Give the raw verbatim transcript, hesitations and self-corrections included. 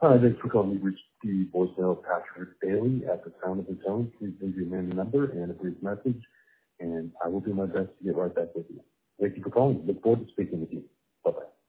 Hi, thanks for calling. You've reached the voicemail of Patrick Bailey. At the sound of the tone, please leave your name and number and a brief message, and I will do my best to get right back with you. Thank you for calling. Look forward to speaking with you. Bye-bye.